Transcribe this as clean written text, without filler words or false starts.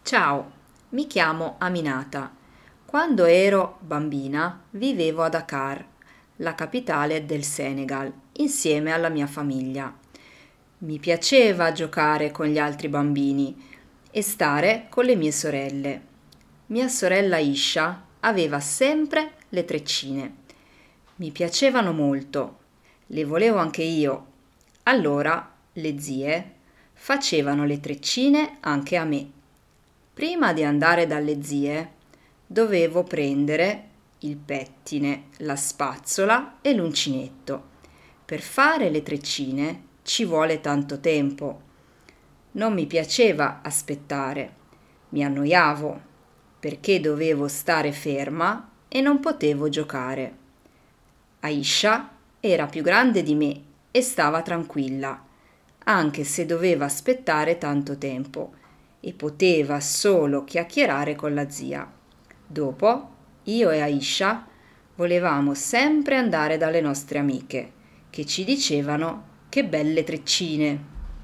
Ciao, mi chiamo Aminata. Quando ero bambina vivevo a Dakar, la capitale del Senegal, insieme alla mia famiglia. Mi piaceva giocare con gli altri bambini e stare con le mie sorelle. Mia sorella Isha aveva sempre le treccine. Mi piacevano molto, le volevo anche io. Allora le zie facevano le treccine anche a me. Prima di andare dalle zie, dovevo prendere il pettine, la spazzola e l'uncinetto. Per fare le treccine ci vuole tanto tempo. Non mi piaceva aspettare, mi annoiavo perché dovevo stare ferma e non potevo giocare. Aisha era più grande di me e stava tranquilla, anche se doveva aspettare tanto tempo e poteva solo chiacchierare con la zia. Dopo, io e Aisha volevamo sempre andare dalle nostre amiche, che ci dicevano che belle treccine.